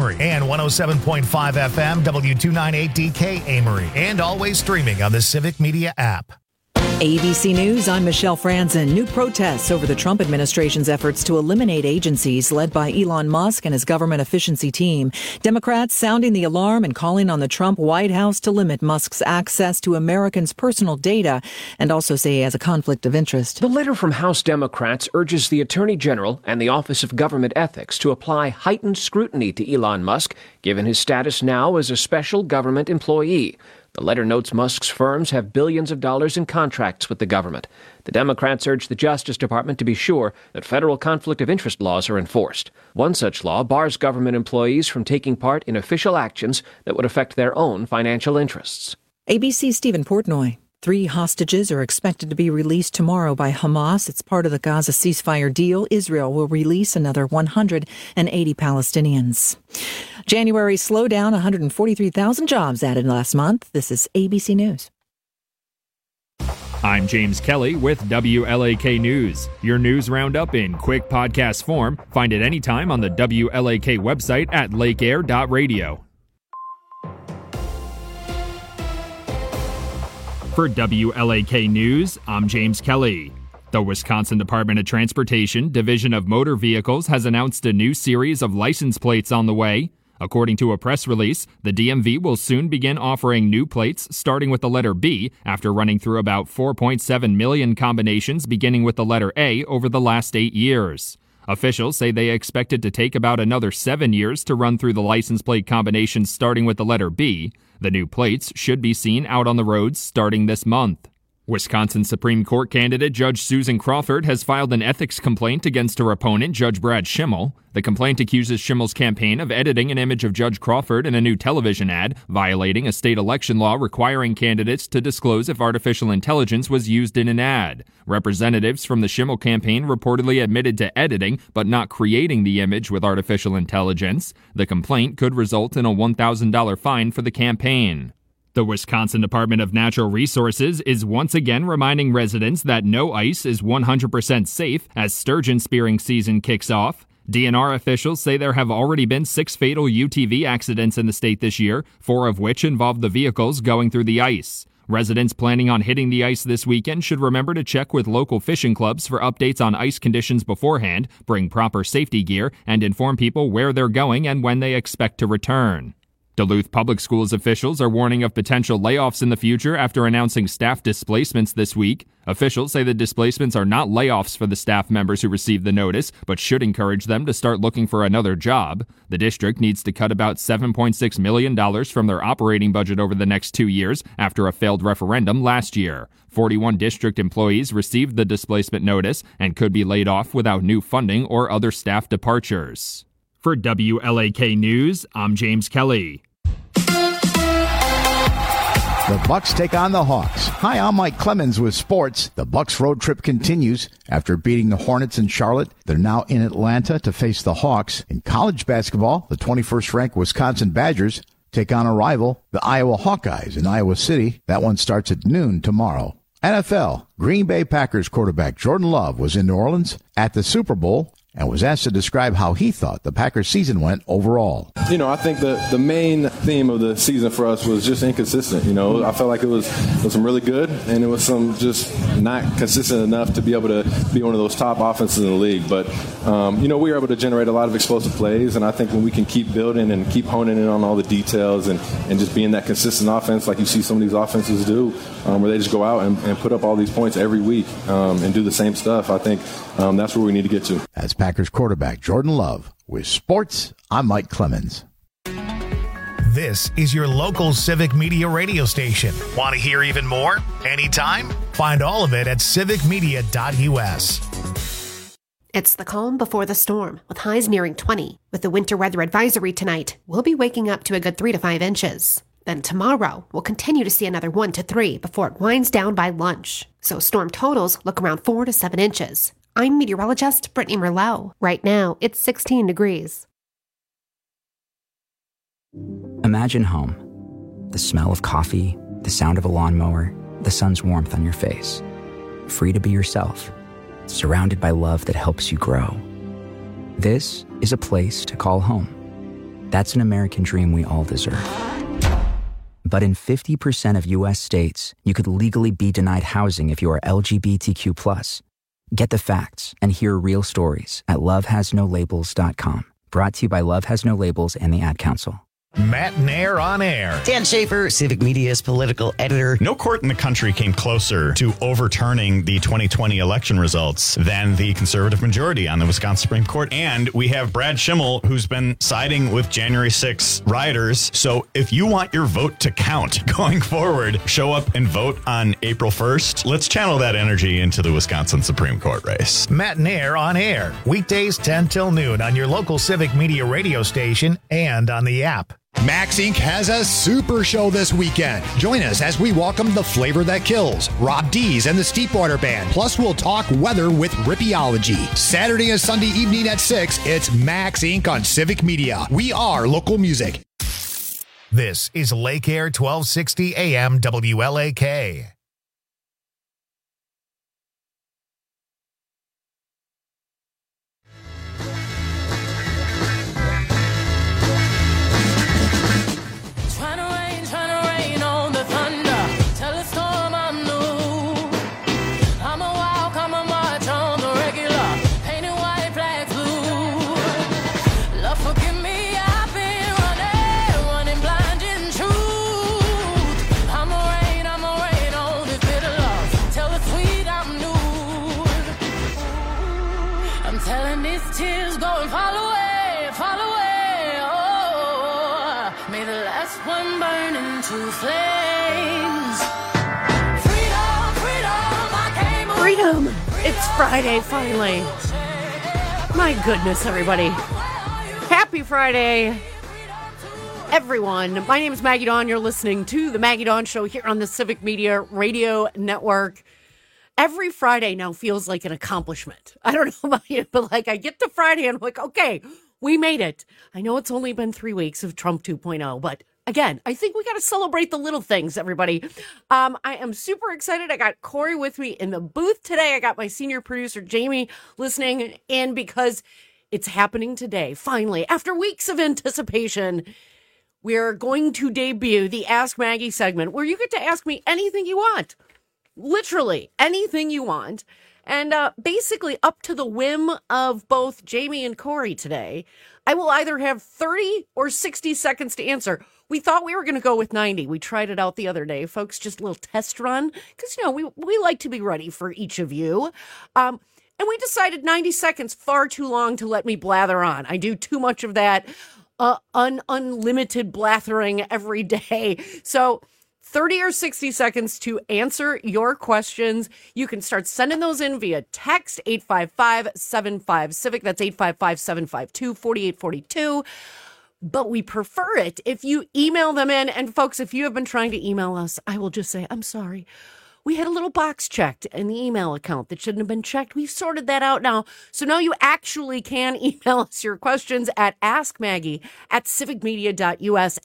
Amory, and 107.5 FM W298DK Amory, and always streaming on the Civic Media app. ABC News, I'm Michelle Franzen. New protests over the Trump administration's efforts to eliminate agencies led by Elon Musk and his government efficiency team. Democrats sounding the alarm and calling on the Trump White House to limit Musk's access to Americans' personal data and also say he has a conflict of interest. The letter from House Democrats urges the Attorney General and the Office of Government Ethics to apply heightened scrutiny to Elon Musk, given his status now as a special government employee. The letter notes Musk's firms have billions of dollars in contracts with the government. The Democrats urge the Justice Department to be sure that federal conflict of interest laws are enforced. One such law bars government employees from taking part in official actions that would affect their own financial interests. ABC's Stephen Portnoy. 3 hostages are expected to be released tomorrow by Hamas. It's part of the Gaza ceasefire deal. Israel will release another 180 Palestinians. January slowdown, 143,000 jobs added last month. This is ABC News. I'm James Kelly with WLAK News. Your news roundup in quick podcast form. Find it anytime on the WLAK website at lakeair.radio. For WLAK News, I'm James Kelly. The Wisconsin Department of Transportation Division of Motor Vehicles has announced a new series of license plates on the way. According to a press release, the DMV will soon begin offering new plates starting with the letter B after running through about 4.7 million combinations beginning with the letter A over the last 8 years. Officials say they expect it to take about another 7 years to run through the license plate combinations starting with the letter B. The new plates should be seen out on the roads starting this month. Wisconsin Supreme Court candidate Judge Susan Crawford has filed an ethics complaint against her opponent, Judge Brad Schimmel. The complaint accuses Schimmel's campaign of editing an image of Judge Crawford in a new television ad, violating a state election law requiring candidates to disclose if artificial intelligence was used in an ad. Representatives from the Schimmel campaign reportedly admitted to editing, but not creating the image with artificial intelligence. The complaint could result in a $1,000 fine for the campaign. The Wisconsin Department of Natural Resources is once again reminding residents that no ice is 100% safe as sturgeon spearing season kicks off. DNR officials say there have already been 6 fatal UTV accidents in the state this year, 4 of which involved the vehicles going through the ice. Residents planning on hitting the ice this weekend should remember to check with local fishing clubs for updates on ice conditions beforehand, bring proper safety gear, and inform people where they're going and when they expect to return. Duluth Public Schools officials are warning of potential layoffs in the future after announcing staff displacements this week. Officials say the displacements are not layoffs for the staff members who received the notice, but should encourage them to start looking for another job. The district needs to cut about $7.6 million from their operating budget over the next 2 years after a failed referendum last year. 41 district employees received the displacement notice and could be laid off without new funding or other staff departures. For WLAK News, I'm James Kelly. The Bucks take on the Hawks. Hi, I'm Mike Clemens with sports. The Bucks road trip continues. After beating the Hornets in Charlotte, they're now in Atlanta to face the Hawks. In college basketball, the 21st-ranked Wisconsin Badgers take on a rival, the Iowa Hawkeyes in Iowa City. That one starts at noon tomorrow. NFL, Green Bay Packers quarterback Jordan Love was in New Orleans at the Super Bowl and was asked to describe how he thought the Packers season went overall. I think the main theme of the season for us was just inconsistent. I felt like it was some really good, and it was some just not consistent enough to be able to be one of those top offenses in the league. But, we were able to generate a lot of explosive plays, and I think when we can keep building and keep honing in on all the details and just being that consistent offense like you see some of these offenses do, where they just go out and put up all these points every week and do the same stuff, I think that's where we need to get to. That's Packers quarterback Jordan Love. With sports, I'm Mike Clemens. This is your local Civic Media radio station. Want to hear even more? Anytime? Find all of it at civicmedia.us. It's the calm before the storm, with highs nearing 20. With the winter weather advisory tonight, we'll be waking up to a good 3 to 5 inches. Then tomorrow, we'll continue to see another 1 to 3 before it winds down by lunch. So storm totals look around 4 to 7 inches. I'm meteorologist Brittany Merlot. Right now, it's 16 degrees. Imagine home. The smell of coffee, the sound of a lawnmower, the sun's warmth on your face. Free to be yourself, surrounded by love that helps you grow. This is a place to call home. That's an American dream we all deserve. But in 50% of U.S. states, you could legally be denied housing if you are LGBTQ+. Get the facts and hear real stories at lovehasnolabels.com. Brought to you by Love Has No Labels and the Ad Council. Matt Nair on air. Dan Schaefer, Civic Media's political editor. No court in the country came closer to overturning the 2020 election results than the conservative majority on the Wisconsin Supreme Court. And we have Brad Schimmel, who's been siding with January 6 rioters. So if you want your vote to count going forward, show up and vote on April 1st. Let's channel that energy into the Wisconsin Supreme Court race. Matt Nair on air. Weekdays 10 till noon on your local Civic Media radio station and on the app. Max Inc. has a super show this weekend. Join us as we welcome the flavor that kills, Rob Dees and the Steepwater Band. Plus, we'll talk weather with Rippeology. Saturday and Sunday evening at 6, it's Max Inc. on Civic Media. We are local music. This is Lake Air 1260 AM WLAK. Freedom! It's Friday, finally. My goodness, everybody. Happy Friday, everyone. My name is Maggie Dawn. You're listening to The Maggie Dawn Show here on the Civic Media Radio Network. Every Friday now feels like an accomplishment. I don't know about you, but like I get to Friday and I'm like, okay, we made it. I know it's only been 3 weeks of Trump 2.0, but again, I think we got to celebrate the little things, everybody. I am super excited. I got Corey with me in the booth today. I got my senior producer, Jamie, listening in because it's happening today. Finally, after weeks of anticipation, we're going to debut the Ask Maggie segment where you get to ask me anything you want. Literally anything you want. And basically up to the whim of both Jamie and Corey today, I will either have 30 or 60 seconds to answer. We thought we were going to go with 90. We tried it out the other day, folks, just a little test run. Because, you know, we like to be ready for each of you. And we decided 90 seconds, far too long to let me blather on. I do too much of that unlimited blathering every day. So 30 or 60 seconds to answer your questions. You can start sending those in via text, 855-75-CIVIC. That's 855-752-4842. But we prefer it if you email them in. And folks, if you have been trying to email us, I will just say, I'm sorry. We had a little box checked in the email account that shouldn't have been checked. We've sorted that out now. So now you actually can email us your questions at askmaggie@civicmedia.us,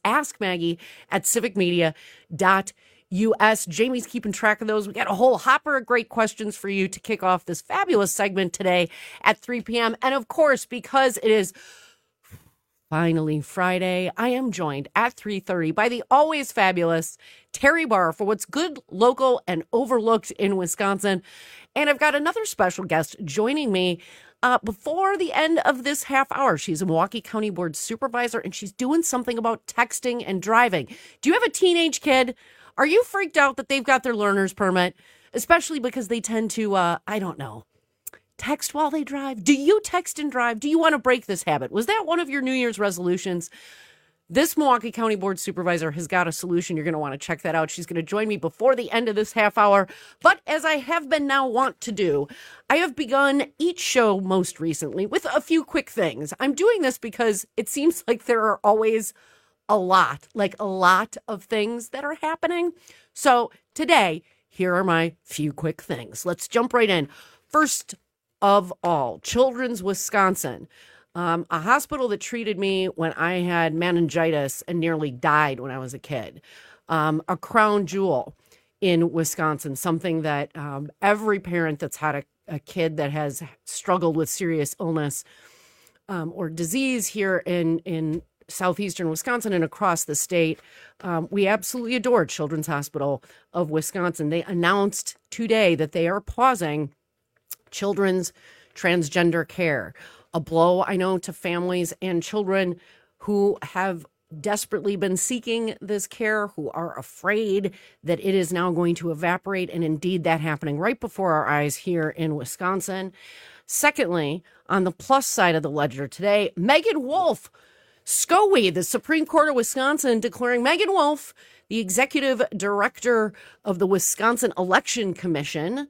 askmaggie@civicmedia.us. Jamie's keeping track of those. We got a whole hopper of great questions for you to kick off this fabulous segment today at 3 p.m. And of course, because it is finally Friday, I am joined at 3:30 by the always fabulous Terry Barr for what's good, local, and overlooked in Wisconsin. And I've got another special guest joining me before the end of this half hour. She's a Milwaukee County Board Supervisor, and she's doing something about texting and driving. Do you have a teenage kid? Are you freaked out that they've got their learner's permit? Especially because they tend to, text while they drive. Do you text and drive? Do you want to break this habit? Was that one of your New Year's resolutions? This Milwaukee County Board Supervisor has got a solution. You're going to want to check that out. She's going to join me before the end of this half hour. But as I have been now wont to do, I have begun each show most recently with a few quick things. I'm doing this because it seems like there are always a lot of things that are happening. So today, here are my few quick things. Let's jump right in. First of all, Children's Wisconsin, a hospital that treated me when I had meningitis and nearly died when I was a kid. A crown jewel in Wisconsin, something that every parent that's had a kid that has struggled with serious illness or disease here in southeastern Wisconsin and across the state. We absolutely adore Children's Hospital of Wisconsin. They announced today that they are pausing children's transgender care. A blow, I know, to families and children who have desperately been seeking this care, who are afraid that it is now going to evaporate, and indeed that happening right before our eyes here in Wisconsin. Secondly, on the plus side of the ledger today, Megan Wolf, SCOE, the Supreme Court of Wisconsin, declaring Megan Wolf, the executive director of the Wisconsin Election Commission,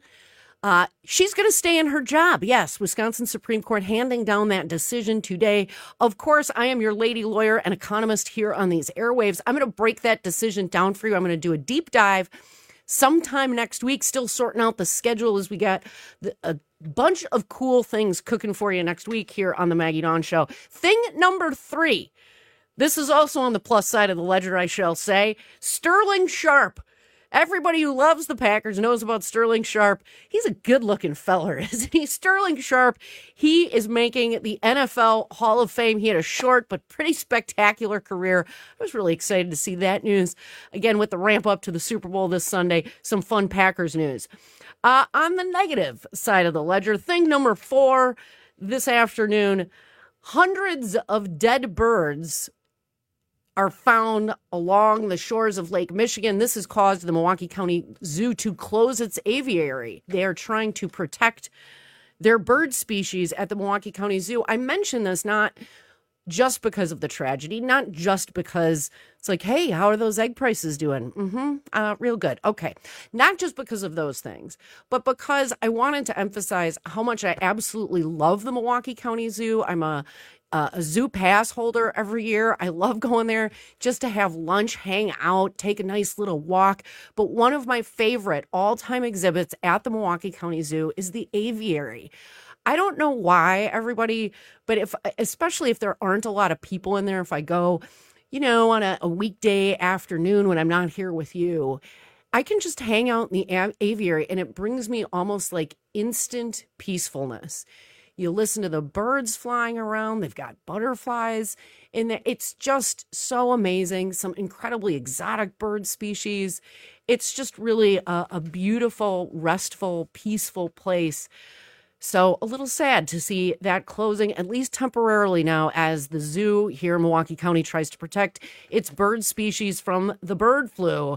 she's going to stay in her job. Yes, Wisconsin Supreme Court handing down that decision today. Of course, I am your lady lawyer and economist here on these airwaves. I'm going to break that decision down for you. I'm going to do a deep dive sometime next week, still sorting out the schedule as we got a bunch of cool things cooking for you next week here on the Maggie Dawn Show. Thing number 3. This is also on the plus side of the ledger, I shall say. Sterling Sharp. Everybody who loves the Packers knows about Sterling Sharp. He's a good-looking feller, isn't he? Sterling Sharp, he is making the NFL Hall of Fame. He had a short but pretty spectacular career. I was really excited to see that news. Again, with the ramp up to the Super Bowl this Sunday, some fun Packers news. On the negative side of the ledger, thing number 4 this afternoon, hundreds of dead birds are found along the shores of Lake Michigan. This has caused the Milwaukee County Zoo to close its aviary. They are trying to protect their bird species at the Milwaukee County Zoo. I mention this not just because of the tragedy, not just because it's like, hey, how are those egg prices doing? Real good. Okay. Not just because of those things, but because I wanted to emphasize how much I absolutely love the Milwaukee County Zoo. I'm a zoo pass holder every year. I love going there just to have lunch, hang out, take a nice little walk. But one of my favorite all-time exhibits at the Milwaukee County Zoo is the aviary. I don't know why everybody, but especially if there aren't a lot of people in there, if I go, on a weekday afternoon when I'm not here with you, I can just hang out in the aviary and it brings me almost like instant peacefulness. You listen to the birds flying around. They've got butterflies in there. It's just so amazing. Some incredibly exotic bird species. It's just really a beautiful, restful, peaceful place. So a little sad to see that closing, at least temporarily now, as the zoo here in Milwaukee County tries to protect its bird species from the bird flu.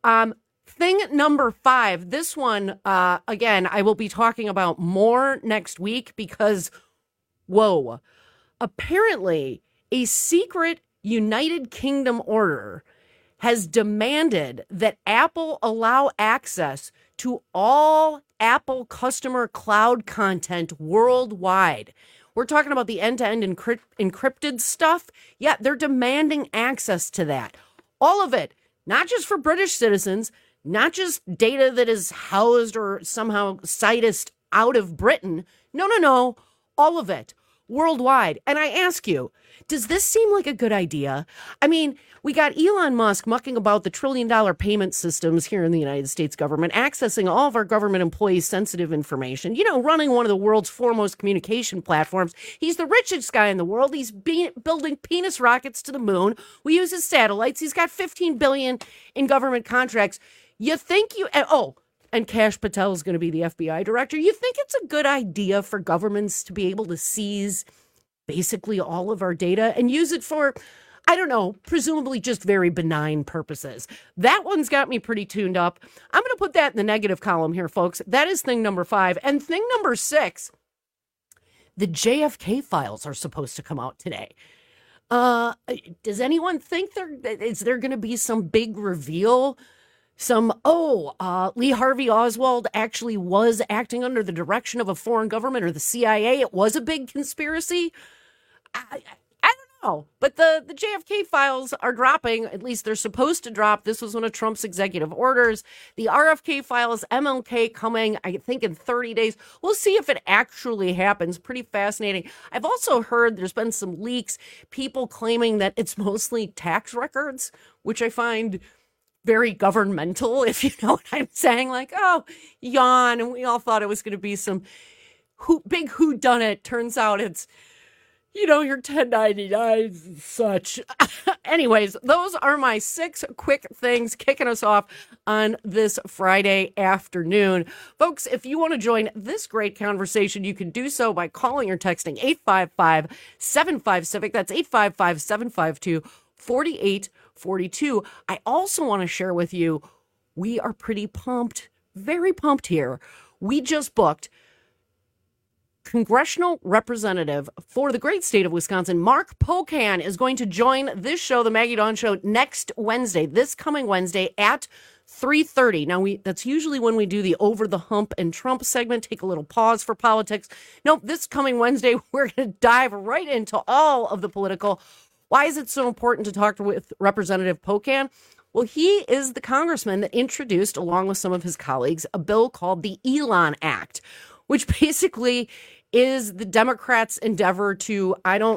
Thing number 5, this one, again, I will be talking about more next week because, whoa, apparently a secret United Kingdom order has demanded that Apple allow access to all Apple customer cloud content worldwide. We're talking about the end-to-end encrypted stuff. Yeah, they're demanding access to that. All of it, not just for British citizens, not just data that is housed or somehow sitused out of Britain. No. All of it worldwide. And I ask you, does this seem like a good idea? I mean, we got Elon Musk mucking about the $1 trillion payment systems here in the United States government, accessing all of our government employees' sensitive information, running one of the world's foremost communication platforms. He's the richest guy in the world. He's building penis rockets to the moon. We use his satellites. He's got $15 billion in government contracts. You think and Kash Patel is going to be the FBI director. You think it's a good idea for governments to be able to seize basically all of our data and use it for, I don't know, presumably just very benign purposes? That one's got me pretty tuned up. I'm going to put that in the negative column here, folks. That is thing number 5. And thing number 6, the JFK files are supposed to come out today. Does anyone think is there going to be some big reveal? Lee Harvey Oswald actually was acting under the direction of a foreign government or the CIA. It was a big conspiracy. I don't know. But the JFK files are dropping. At least they're supposed to drop. This was one of Trump's executive orders. The RFK files, MLK coming, I think, in 30 days. We'll see if it actually happens. Pretty fascinating. I've also heard there's been some leaks, people claiming that it's mostly tax records, which I find very governmental, if you know what I'm saying. Like, oh, yawn. And we all thought it was going to be some big whodunit. Turns out it's your 1099 such. Anyways, those are my 6 quick things kicking us off on this Friday afternoon. Folks, if you want to join this great conversation, you can do so by calling or texting 855-75-CIVIC. That's 855-752-4842. I also want to share with you, we are pretty pumped, very pumped here. We just booked congressional representative for the great state of Wisconsin, Mark Pocan, is going to join this show, the Maggie Dawn Show, next Wednesday, this coming Wednesday at 3:30. Now, that's usually when we do the Over the Hump and Trump segment, take a little pause for politics. Nope, this coming Wednesday, we're going to dive right into all of the political. Why is it so important to talk with Representative Pocan? Well, he is the congressman that introduced, along with some of his colleagues, a bill called the Elon Act, which basically is the Democrats' endeavor to,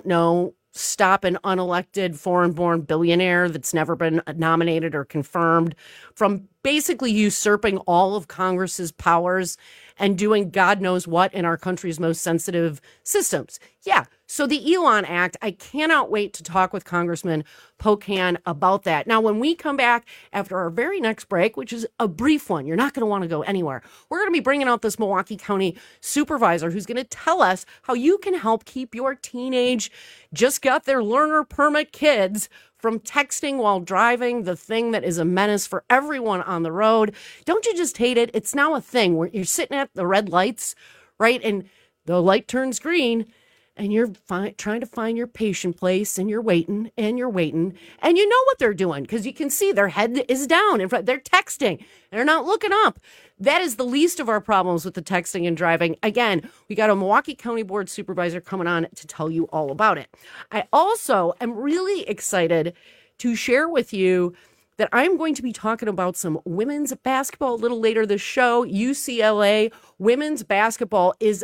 stop an unelected foreign-born billionaire that's never been nominated or confirmed from basically usurping all of Congress's powers and doing God knows what in our country's most sensitive systems. Yeah, so the Elon Act, I cannot wait to talk with Congressman Pocan about that. Now, when we come back after our very next break, which is a brief one, you're not going to want to go anywhere. We're going to be bringing out this Milwaukee County supervisor who's going to tell us how you can help keep your teenage, just got their learner permit kids from texting while driving, the thing that is a menace for everyone on the road. Don't you just hate it? It's now a thing where you're sitting at the red lights, right? And the light turns green and you're trying to find your patient place and you're waiting and you know what they're doing because you can see their head is down in front. They're texting. They're not looking up. That is the least of our problems with the texting and driving. Again, we got a Milwaukee County Board supervisor coming on to tell you all about it. I also am really excited to share with you that I'm going to be talking about some women's basketball a little later this show. UCLA women's basketball is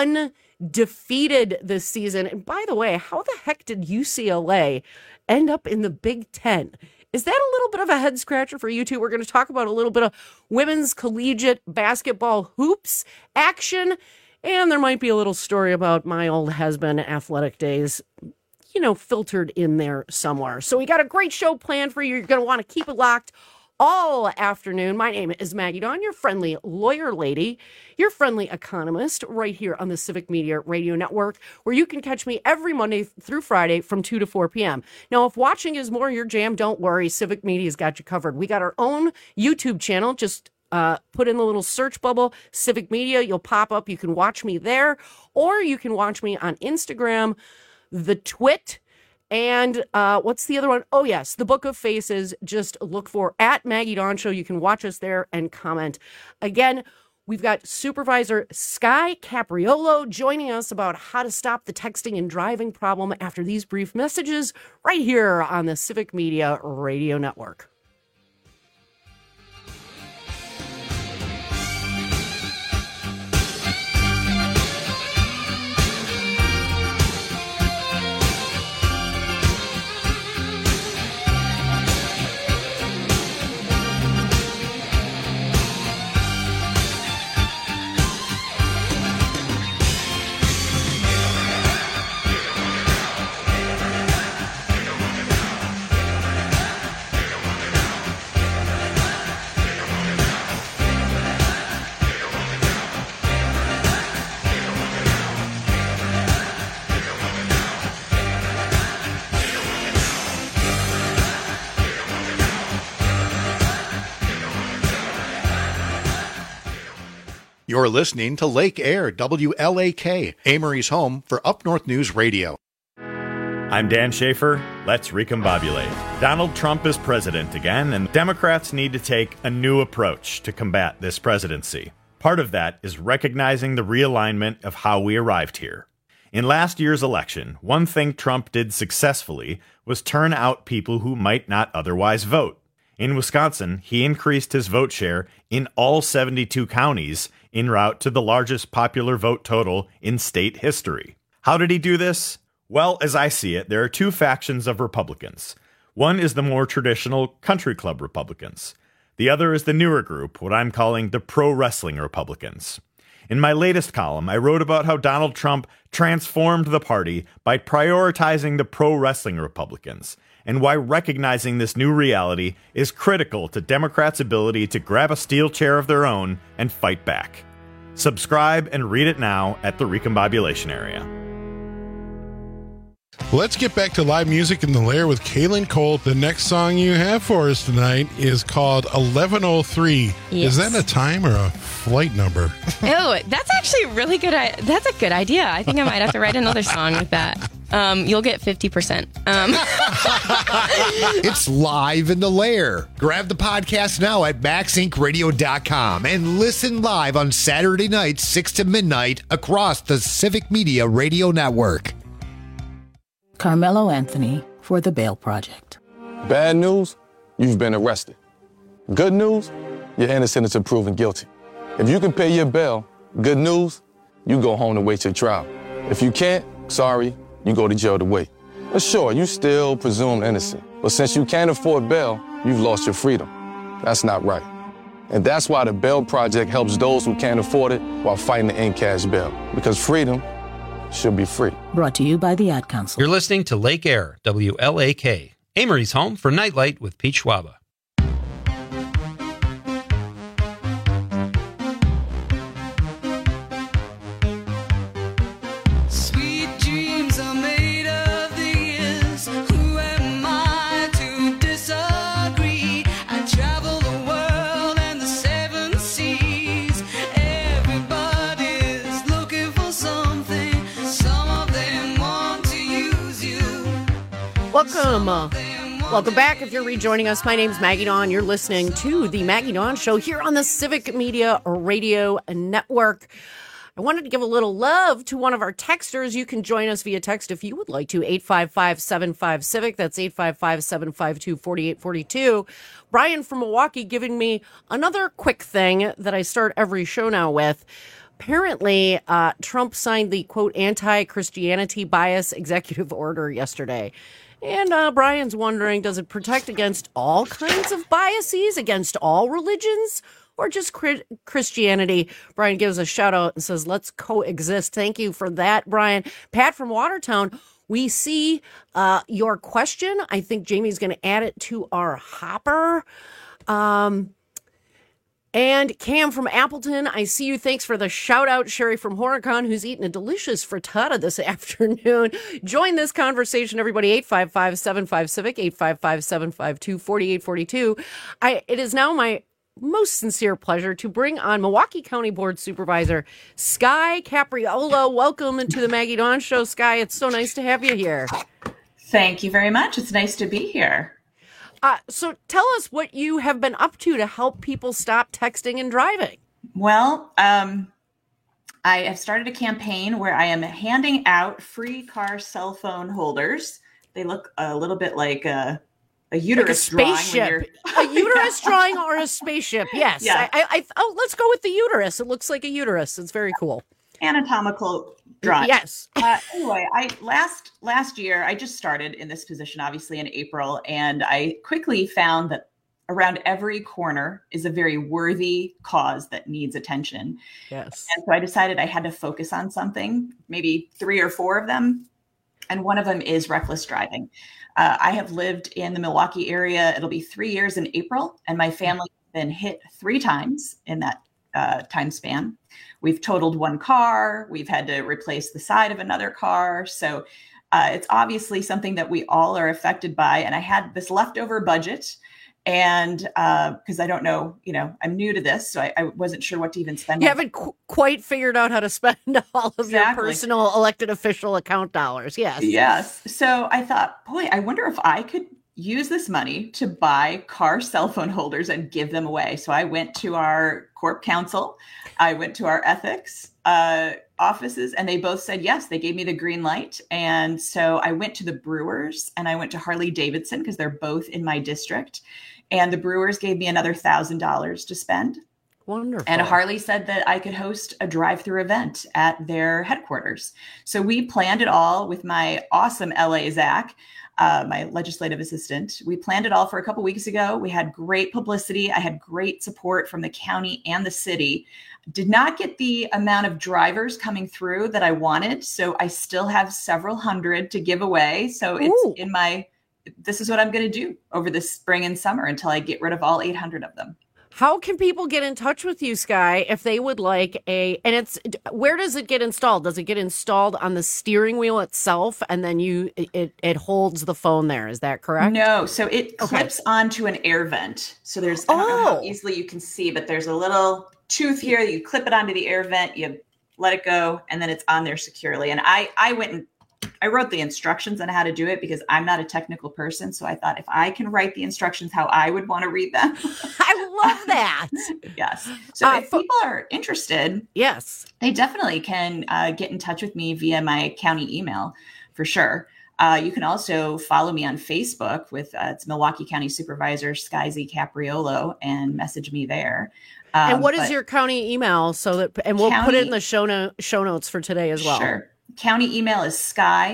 undefeated this season. And by the way, how the heck did UCLA end up in the Big Ten? Is that a little bit of a head scratcher for you two? We're going to talk about a little bit of women's collegiate basketball hoops action. And there might be a little story about my old husband athletic days, filtered in there somewhere. So we got a great show planned for you. You're going to want to keep it locked all afternoon. My name is Maggie Dawn, your friendly lawyer lady, your friendly economist, right here on the Civic Media Radio Network, where you can catch me every Monday through Friday from 2 to 4 p.m. Now, if watching is more your jam, don't worry. Civic Media's got you covered. We got our own YouTube channel. Just put in the little search bubble, Civic Media. You'll pop up. You can watch me there, or you can watch me on Instagram, the Twit, and what's the other one? Oh, yes, the Book of Faces. Just look for at Maggie Dawn Show. You can watch us there and comment. Again, we've got Supervisor Sky Capriolo joining us about how to stop the texting and driving problem after these brief messages right here on the Civic Media Radio Network. You're listening to Lake Air, WLAK, Amory's home for Up North News Radio. I'm Dan Schaefer. Let's recombobulate. Donald Trump is president again, and Democrats need to take a new approach to combat this presidency. Part of that is recognizing the realignment of how we arrived here. In last year's election, one thing Trump did successfully was turn out people who might not otherwise vote. In Wisconsin, he increased his vote share in all 72 counties en route to the largest popular vote total in state history. How did he do this? Well, as I see it, there are two factions of Republicans. One is the more traditional country club Republicans. The other is the newer group, what I'm calling the pro-wrestling Republicans. In my latest column, I wrote about how Donald Trump transformed the party by prioritizing the pro-wrestling Republicans, and why recognizing this new reality is critical to Democrats' ability to grab a steel chair of their own and fight back. Subscribe and read it now at the Recombobulation Area. Let's get back to live music in the Lair with Kaylin Cole. The next song you have for us tonight is called 1103. Yes. Is that a time or a flight number? Oh, that's actually really good. That's a good idea. I think I might have to write another song with that. You'll get 50%. It's live in the Lair. Grab the podcast now at MaxIncRadio.com and listen live on Saturday nights, 6 to midnight, across the Civic Media Radio Network. Carmelo Anthony for the Bail Project. Bad news, you've been arrested. Good news, you're innocent until proven guilty. If you can pay your bail, good news, you go home to wait your trial. If you can't, sorry, you go to jail to wait. But sure, you still presumed innocent. But since you can't afford bail, you've lost your freedom. That's not right. And that's why the Bail Project helps those who can't afford it while fighting to end cash bail. Because freedom should be free. Brought to you by the Ad Council. You're listening to Lake Air, WLAK, Amory's home for Nightlight with Pete Schwaba. Sweet dreams are made of these. Who am I to disagree? I travel the world and the seven seas. Everybody's looking for something. Some of them want to use you. Welcome back. If you're rejoining us, my name's Maggie Dawn. You're listening to the Maggie Dawn Show here on the Civic Media Radio Network. I wanted to give a little love to one of our texters. You can join us via text if you would like to, 855-75-CIVIC. That's 855-752-4842. Brian from Milwaukee giving me another quick thing that I start every show now with. Apparently, Trump signed the, quote, anti-Christianity bias executive order yesterday. And Brian's wondering, does it protect against all kinds of biases, against all religions, or just Christianity? Brian gives a shout out and says, let's coexist. Thank you for that, Brian. Pat from Watertown, we see your question. I think Jamie's going to add it to our hopper. And Cam from Appleton, I see you. Thanks for the shout out. Sherry from Horicon, who's eating a delicious frittata this afternoon. Join this conversation, everybody. 855-75-CIVIC, 855-752-4842. It is now my most sincere pleasure to bring on Milwaukee County Board Supervisor Sky Capriola. Welcome to the Maggie Dawn Show, Sky. It's so nice to have you here. Thank you very much. It's nice to be here. So tell us what you have been up to help people stop texting and driving. Well, I have started a campaign where I am handing out free car cell phone holders. They look a little bit like a uterus spaceship. A uterus drawing or a spaceship. Yes. Yeah. Let's go with the uterus. It looks like a uterus. It's very cool. Anatomical drawing. Yes. Anyway, last year, I just started in this position, obviously in April, and I quickly found that around every corner is a very worthy cause that needs attention. Yes. And so I decided I had to focus on something, maybe 3 or 4 of them. And one of them is reckless driving. I have lived in the Milwaukee area. It'll be 3 years in April, and my family has been hit 3 times in that time span. We've totaled 1 car. We've had to replace the side of another car. So it's obviously something that we all are affected by. And I had this leftover budget, and because I don't know, I'm new to this, so I wasn't sure what to even spend. You haven't quite figured out how to spend all of your personal elected official account dollars. Yes. Yes. So I thought, boy, I wonder if I could use this money to buy car cell phone holders and give them away. So I went to our Corp Council. I went to our ethics offices, and they both said yes. They gave me the green light. And so I went to the Brewers and I went to Harley Davidson because they're both in my district. And the Brewers gave me another $1,000 to spend. Wonderful. And Harley said that I could host a drive-through event at their headquarters. So we planned it all with my awesome LA Zach. my legislative assistant. We planned it all for a couple weeks ago. We had great publicity. I had great support from the county and the city. Did not get the amount of drivers coming through that I wanted. So I still have several hundred to give away. So it's this is what I'm going to do over the spring and summer until I get rid of all 800 of them. How can people get in touch with you, Sky, if they would like where does it get installed? Does it get installed on the steering wheel itself and then it holds the phone there? Is that correct? No. So it clips onto an air vent. So I don't know how easily you can see, but there's a little tooth here. You clip it onto the air vent, you let it go, and then it's on there securely. And I wrote the instructions on how to do it because I'm not a technical person. So I thought if I can write the instructions how I would want to read them. I love that. Yes. So if people are interested, yes, they definitely can get in touch with me via my county email for sure. You can also follow me on Facebook with it's Milwaukee County Supervisor Sky Z Capriolo and message me there. And what is your county email and we'll put it in the show notes for today as well. Sure. County email is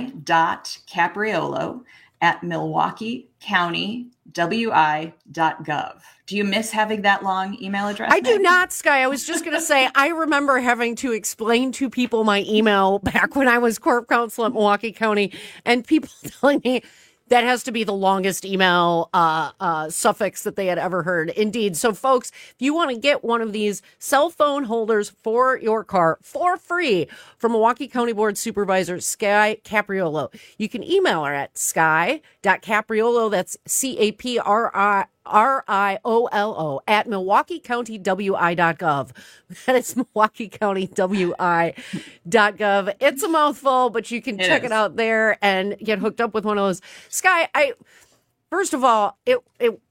sky.capriolo@milwaukeecountywi.gov. Do you miss having that long email address? I do not, Sky. I was just going to say, I remember having to explain to people my email back when I was corp counsel at Milwaukee County and people telling me that has to be the longest email suffix that they had ever heard. Indeed. So, folks, if you want to get one of these cell phone holders for your car for free from Milwaukee County Board Supervisor Sky Capriolo, you can email her at sky.capriolo, that's CAPRIOLO, at MilwaukeeCountyWI.gov. That is MilwaukeeCountyWI.gov. It's a mouthful, but you can check it out there and get hooked up with one of those. Sky, first of all, it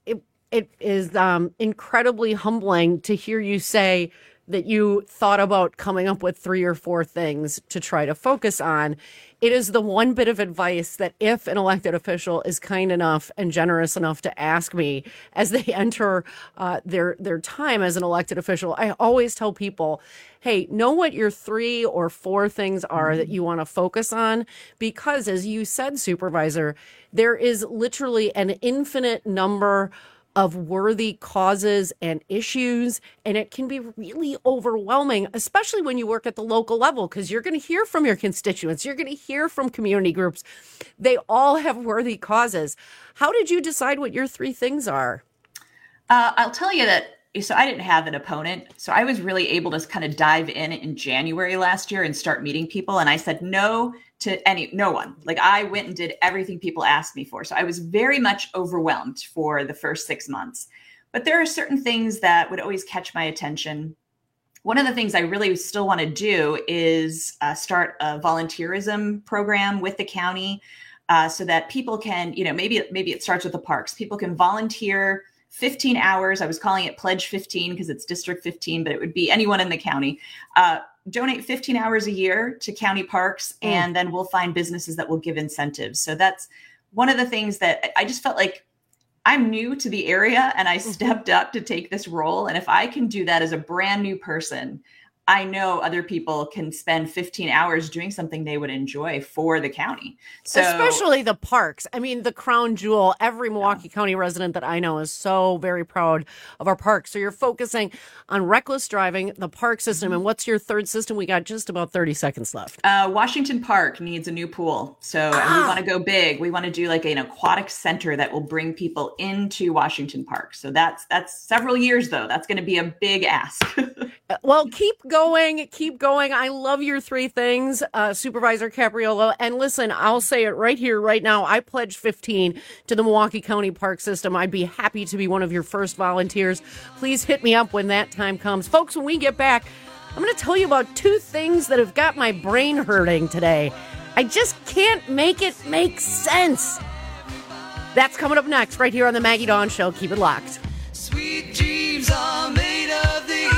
is incredibly humbling to hear you say that you thought about coming up with 3 or 4 things to try to focus on. It is the one bit of advice that if an elected official is kind enough and generous enough to ask me as they enter their time as an elected official, I always tell people, hey, know what your 3 or 4 things are that you want to focus on, because as you said, Supervisor, there is literally an infinite number of worthy causes and issues, and it can be really overwhelming, especially when you work at the local level, because you're going to hear from your constituents, you're going to hear from community groups. They all have worthy causes. How did you decide what your 3 things are? I'll tell you that. So I didn't have an opponent. So I was really able to kind of dive in January last year and start meeting people. And I said no to no one. Like I went and did everything people asked me for. So I was very much overwhelmed for the first 6 months. But there are certain things that would always catch my attention. One of the things I really still want to do is start a volunteerism program with the county so that people can, maybe it starts with the parks. People can volunteer 15 hours. I was calling it Pledge 15 because it's District 15, but it would be anyone in the county. Donate 15 hours a year to county parks, and then we'll find businesses that will give incentives. So that's one of the things that I just felt like I'm new to the area and I stepped up to take this role. And if I can do that as a brand new person, I know other people can spend 15 hours doing something they would enjoy for the county. So, especially the parks. I mean, the crown jewel. Every Milwaukee County resident that I know is so very proud of our parks. So you're focusing on reckless driving, the park system. And what's your 3rd system? We got just about 30 seconds left. Washington Park needs a new pool. So and we want to go big. We want to do like an aquatic center that will bring people into Washington Park. So that's several years, though. That's going to be a big ask. Well, keep going. I love your 3 things, Supervisor Capriolo. And listen, I'll say it right here, right now. I pledge 15 to the Milwaukee County Park System. I'd be happy to be one of your first volunteers. Please hit me up when that time comes. Folks, when we get back, I'm going to tell you about 2 things that have got my brain hurting today. I just can't make it make sense. That's coming up next, right here on the Maggie Dawn Show. Keep it locked. Sweet dreams are made of these.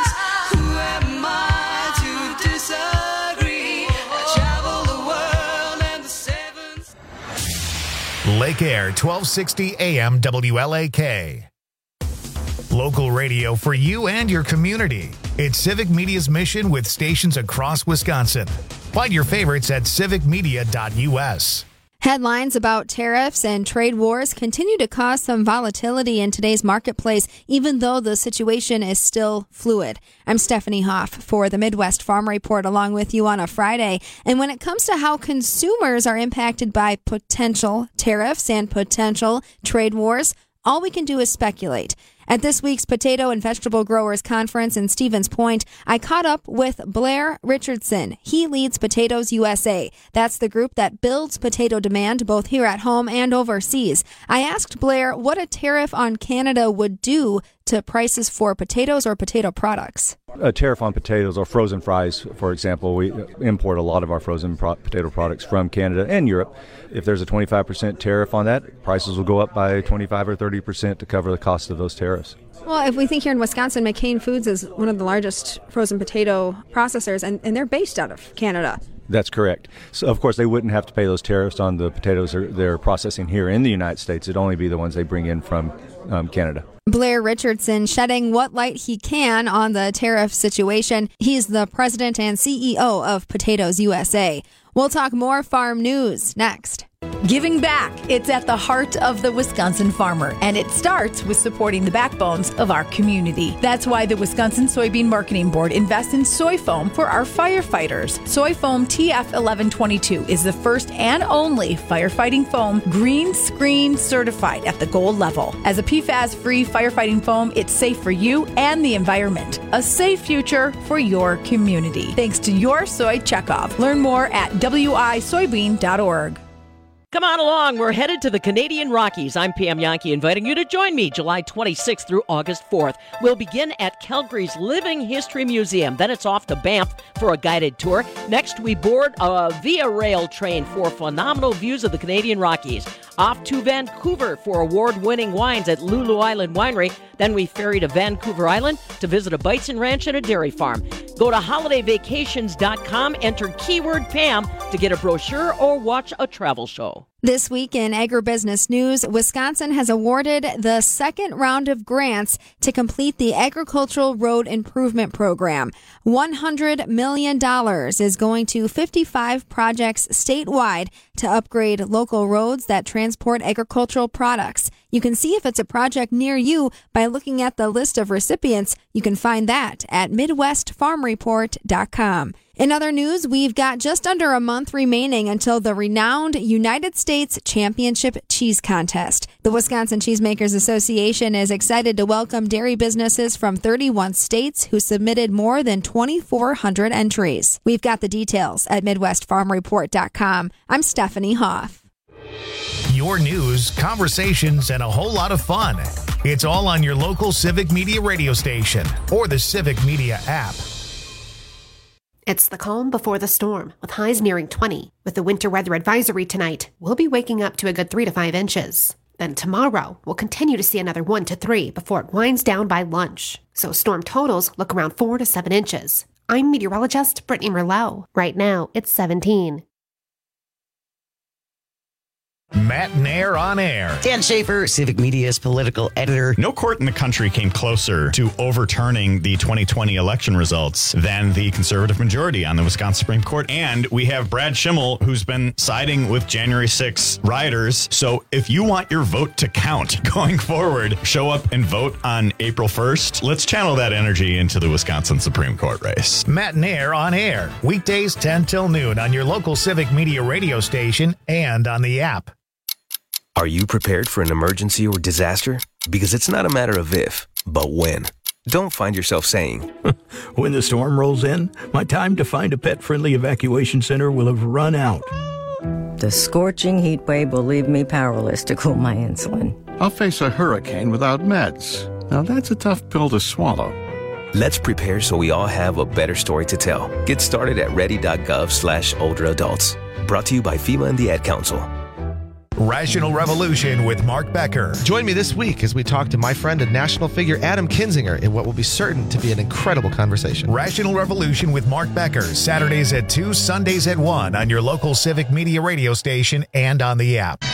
Lake Air, 1260 AM WLAK. Local radio for you and your community. It's Civic Media's mission with stations across Wisconsin. Find your favorites at civicmedia.us. Headlines about tariffs and trade wars continue to cause some volatility in today's marketplace, even though the situation is still fluid. I'm Stephanie Hoff for the Midwest Farm Report, along with you on a Friday. And when it comes to how consumers are impacted by potential tariffs and potential trade wars, all we can do is speculate. At this week's Potato and Vegetable Growers Conference in Stevens Point, I caught up with Blair Richardson. He leads Potatoes USA. That's the group that builds potato demand both here at home and overseas. I asked Blair what a tariff on Canada would do to prices for potatoes or potato products. A tariff on potatoes or frozen fries, for example, we import a lot of our frozen potato products from Canada and Europe. If there's a 25% tariff on that, prices will go up by 25 or 30% to cover the cost of those tariffs. Well, if we think here in Wisconsin, McCain Foods is one of the largest frozen potato processors, and they're based out of Canada. That's correct. So, of course, they wouldn't have to pay those tariffs on the potatoes they're processing here in the United States. It'd only be the ones they bring in from Canada. Blair Richardson shedding what light he can on the tariff situation. He's the president and CEO of Potatoes USA. We'll talk more farm news next. Giving back. It's at the heart of the Wisconsin farmer, and it starts with supporting the backbones of our community. That's why the Wisconsin Soybean Marketing Board invests in soy foam for our firefighters. Soy foam TF1122 is the first and only firefighting foam green screen certified at the gold level. As a PFAS-free firefighting foam, it's safe for you and the environment. A safe future for your community. Thanks to your Soy Checkoff. Learn more at wisoybean.org. Come on along. We're headed to the Canadian Rockies. I'm Pam Yankee, inviting you to join me July 26th through August 4th. We'll begin at Calgary's Living History Museum. Then it's off to Banff for a guided tour. Next, we board a Via Rail train for phenomenal views of the Canadian Rockies. Off to Vancouver for award-winning wines at Lulu Island Winery. Then we ferry to Vancouver Island to visit a bison ranch and a dairy farm. Go to holidayvacations.com, enter keyword Pam to get a brochure or watch a travel show. This week in agribusiness news, Wisconsin has awarded the second round of grants to complete the Agricultural Road Improvement Program. $100 million is going to 55 projects statewide to upgrade local roads that transport agricultural products. You can see if it's a project near you by looking at the list of recipients. You can find that at MidwestFarmReport.com. In other news, we've got just under a month remaining until the renowned United States Championship Cheese Contest. The Wisconsin Cheesemakers Association is excited to welcome dairy businesses from 31 states who submitted more than 2,400 entries. We've got the details at MidwestFarmReport.com. I'm Stephanie Hoff. Your news, conversations, and a whole lot of fun. It's all on your local Civic Media radio station or the Civic Media app. It's the calm before the storm, with highs nearing 20. With the winter weather advisory tonight, we'll be waking up to a good 3 to 5 inches. Then tomorrow, we'll continue to see another 1 to 3 before it winds down by lunch. So storm totals look around 4 to 7 inches. I'm meteorologist Brittany Merlot. Right now, it's 17. Matt Nair on air. Dan Schaefer, Civic Media's political editor. No court in the country came closer to overturning the 2020 election results than the conservative majority on the Wisconsin Supreme Court. And we have Brad Schimmel, who's been siding with January 6 rioters. So if you want your vote to count going forward, show up and vote on April 1st. Let's channel that energy into the Wisconsin Supreme Court race. Matt Nair on air. Weekdays 10 till noon on your local Civic Media radio station and on the app. Are you prepared for an emergency or disaster? Because it's not a matter of if, but when. Don't find yourself saying, when the storm rolls in, my time to find a pet-friendly evacuation center will have run out. The scorching heat wave will leave me powerless to cool my insulin. I'll face a hurricane without meds. Now that's a tough pill to swallow. Let's prepare so we all have a better story to tell. Get started at ready.gov/older adults. Brought to you by FEMA and the Ad Council. Rational Revolution with Mark Becker. Join me this week as we talk to my friend and national figure Adam Kinzinger in what will be certain to be an incredible conversation. Rational Revolution with Mark Becker, Saturdays at 2, Sundays at 1 on your local Civic Media radio station and on the app.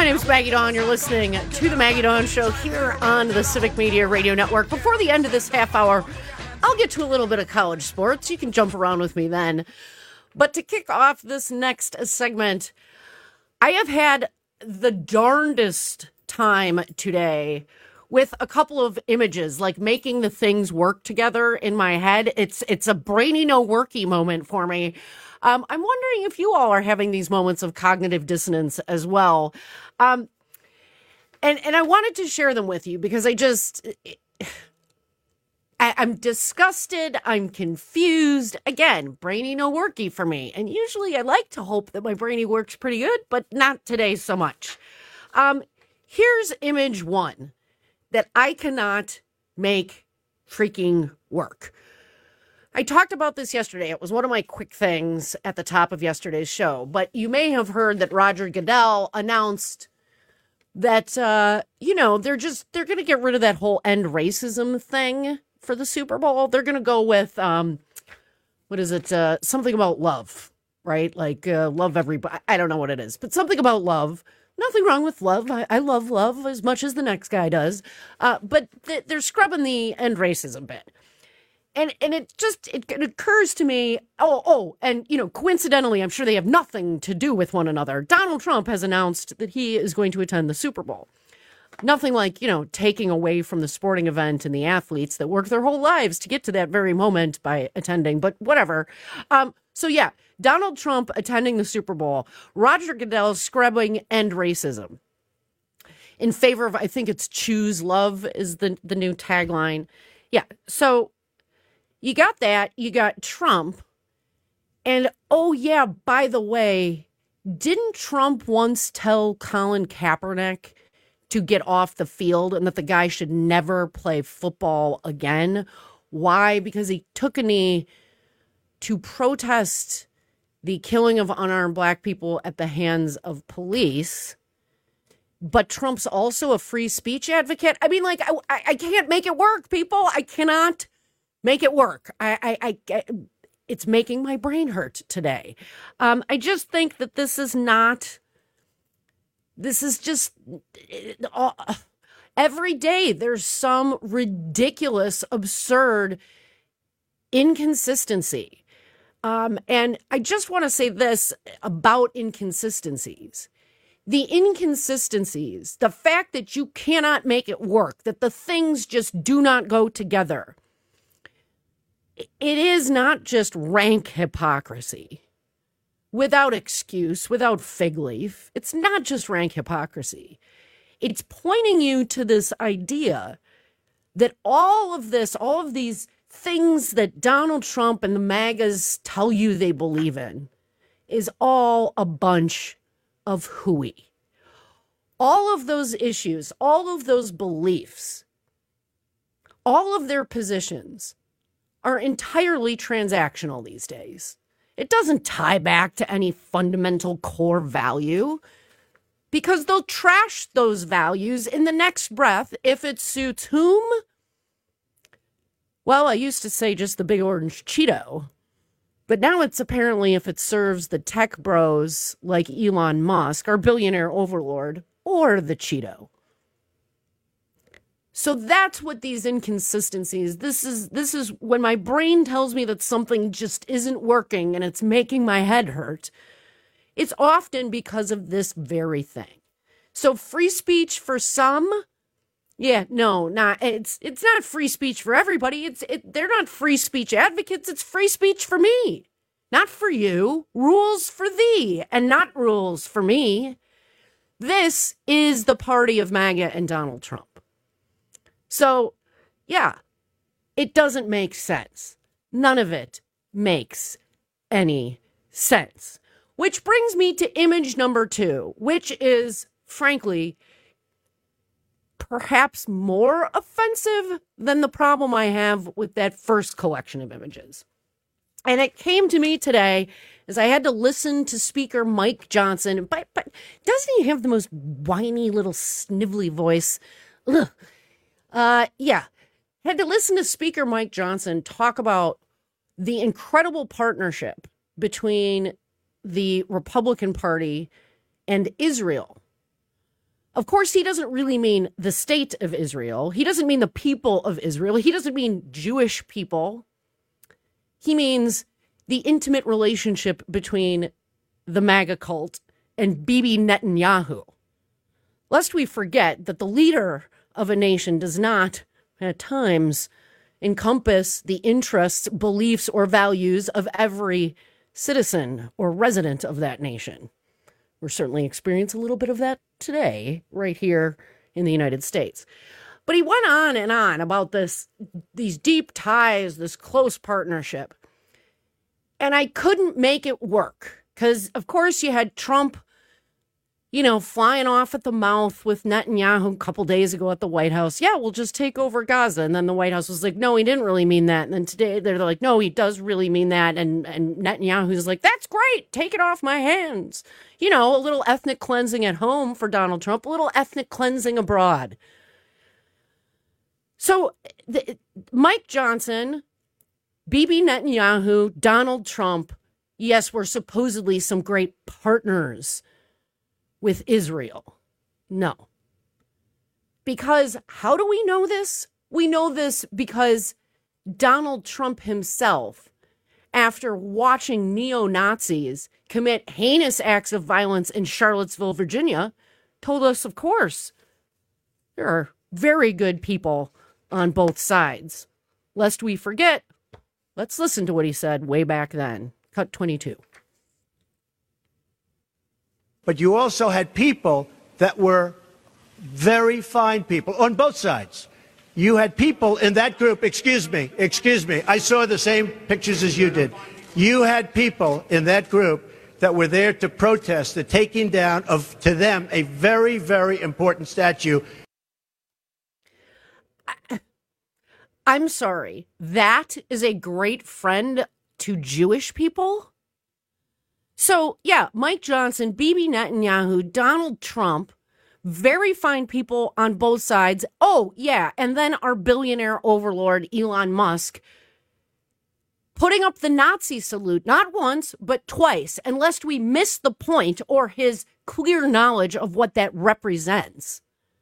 name's Maggie Dawn. You're listening to the Maggie Dawn Show here on the Civic Media Radio Network. Before the end of this half hour, I'll get to a little bit of college sports. You can jump around with me then. But to kick off this next segment, I have had the darndest time today with a couple of images, like making the things work together in my head. It's a brainy no worky moment for me. I'm wondering if you all are having these moments of cognitive dissonance as well. And I wanted to share them with you because I'm disgusted. I'm confused. Again, brainy no worky for me. And usually I like to hope that my brainy works pretty good, but not today so much. Here's image one that I cannot make freaking work. I talked about this yesterday. It was one of my quick things at the top of yesterday's show. But you may have heard that Roger Goodell announced that, they're going to get rid of that whole end racism thing for the Super Bowl. They're going to go with, something about love, right? Like love everybody. I don't know what it is, but something about love. Nothing wrong with love. I love love as much as the next guy does. But they're scrubbing the end racism bit. And it occurs to me, coincidentally, I'm sure they have nothing to do with one another. Donald Trump has announced that he is going to attend the Super Bowl. Nothing like, taking away from the sporting event and the athletes that work their whole lives to get to that very moment by attending, but whatever. Donald Trump attending the Super Bowl, Roger Goodell scrubbing end racism in favor of, I think it's choose love is the new tagline. Yeah, so you got that. You got Trump. And, by the way, didn't Trump once tell Colin Kaepernick to get off the field and that the guy should never play football again? Why? Because he took a knee to protest the killing of unarmed black people at the hands of police. But Trump's also a free speech advocate. I mean, I can't make it work, people. I cannot make it work. It's making my brain hurt today. I just think that this is just every day there's some ridiculous, absurd inconsistency. And I just want to say this about inconsistencies. The inconsistencies, the fact that you cannot make it work, that the things just do not go together, it is not just rank hypocrisy. Without excuse, without fig leaf. It's not just rank hypocrisy. It's pointing you to this idea that all of these things that Donald Trump and the MAGAs tell you they believe in is all a bunch of hooey. All of those issues, all of those beliefs, all of their positions are entirely transactional these days. It doesn't tie back to any fundamental core value because they'll trash those values in the next breath if it suits whom? Well, I used to say just the big orange Cheeto, but now it's apparently if it serves the tech bros like Elon Musk, our billionaire overlord, or the Cheeto. So that's what these inconsistencies, this is when my brain tells me that something just isn't working and it's making my head hurt. It's often because of this very thing. So free speech for some, it's not free speech for everybody. They're not free speech advocates. It's free speech for me, not for you. Rules for thee and not rules for me. This is the party of MAGA and Donald Trump. So, it doesn't make sense. None of it makes any sense. Which brings me to image number 2, which is, frankly, perhaps more offensive than the problem I have with that first collection of images. And it came to me today as I had to listen to Speaker Mike Johnson. But doesn't he have the most whiny little snivelly voice? Ugh. Had to listen to Speaker Mike Johnson talk about the incredible partnership between the Republican Party and Israel Of course, he doesn't really mean the state of Israel. He doesn't mean the people of Israel. He doesn't mean Jewish people. He means the intimate relationship between the MAGA cult and Bibi Netanyahu. Lest we forget that the leader of a nation does not, at times, encompass the interests, beliefs, or values of every citizen or resident of that nation. We're certainly experiencing a little bit of that today, right here in the United States. But he went on and on about these deep ties, this close partnership. And I couldn't make it work because, of course, you had Trump, flying off at the mouth with Netanyahu a couple days ago at the White House. Yeah, we'll just take over Gaza. And then the White House was like, no, he didn't really mean that. And then today they're like, no, he does really mean that. And Netanyahu's like, that's great. Take it off my hands. A little ethnic cleansing at home for Donald Trump, a little ethnic cleansing abroad. So Mike Johnson, Bibi Netanyahu, Donald Trump, yes, we're supposedly some great partners with Israel. No. Because how do we know this? We know this because Donald Trump himself, after watching neo-Nazis commit heinous acts of violence in Charlottesville, Virginia, told us, of course, there are very good people on both sides. Lest we forget, let's listen to what he said way back then. Cut 22. But you also had people that were very fine people on both sides. You had people in that group, excuse me, I saw the same pictures as you did. You had people in that group that were there to protest the taking down of, to them, a very, very important statue. I'm sorry. That is a great friend to Jewish people? So, yeah, Mike Johnson, Bibi Netanyahu, Donald Trump, very fine people on both sides. Oh, yeah, and then our billionaire overlord, Elon Musk, putting up the Nazi salute, not once, but twice, and lest we miss the point or his clear knowledge of what that represents.